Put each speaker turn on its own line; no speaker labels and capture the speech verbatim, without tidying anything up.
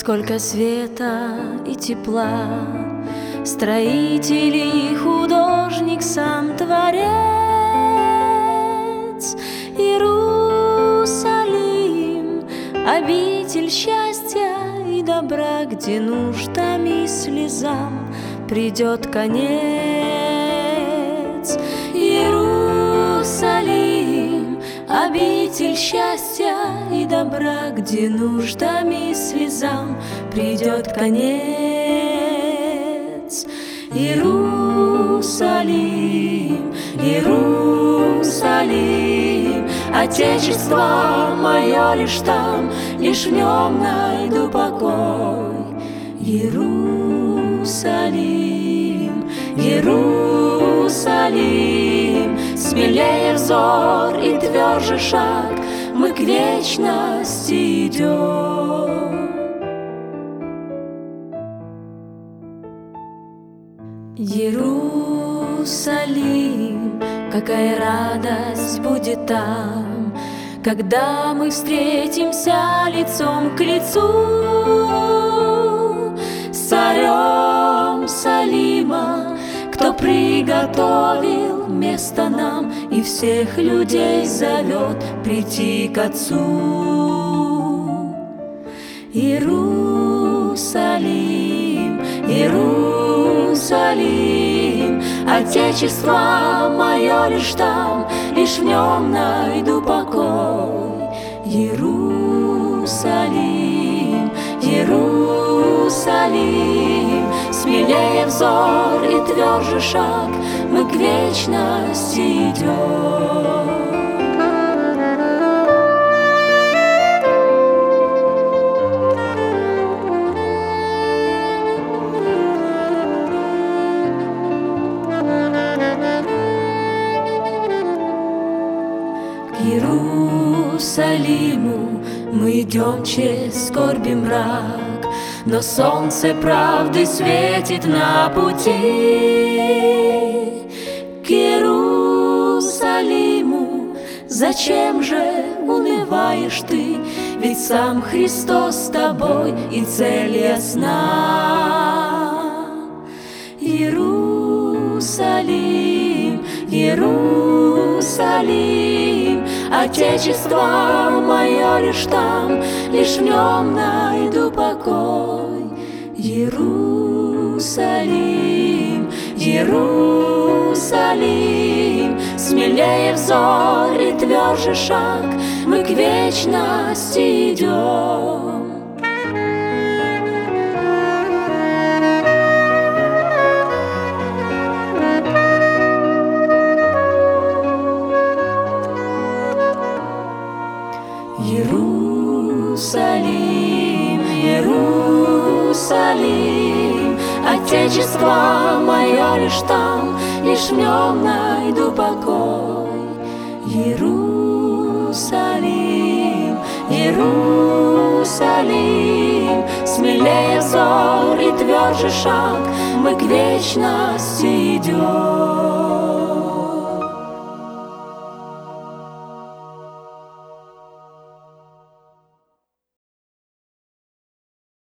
Сколько света и тепла, строитель и художник, сам Творец. Иерусалим, обитель счастья и добра, где нуждам и слезам придет конец. Иерусалим, обитель счастья и добра, где нуждам и слезам придет конец. Иерусалим, Иерусалим, Отечество мое лишь там, лишь в нем найду покой. Иерусалим, Иерусалим, смелее взор и тверже шаг, мы к вечности идем. Иерусалим, какая радость будет там, когда мы встретимся лицом к лицу с царем Салима, кто приготовил место нам и всех людей зовет прийти к Отцу. Иерусалим, Иерусалим, Отечество мое лишь там, лишь в нем найду покой. Иерусалим, Иерусалим, смелее взор и тверже шаг, мы к вечности идем. К Иерусалиму мы идем через скорбь и мрак, но солнце правды светит на пути. К Иерусалиму зачем же унываешь ты? Ведь сам Христос с тобой, и цель ясна. Иерусалим, Иерусалим, Отечество мое лишь там, лишь в нем найду покой. Иерусалим, Иерусалим, смелее взор и тверже шаг, мы к вечности идем. Иерусалим, Иерусалим, Отечество мое лишь там, лишь в нем найду покой. Иерусалим, Иерусалим, смелее взор и тверже шаг, мы к вечности идем.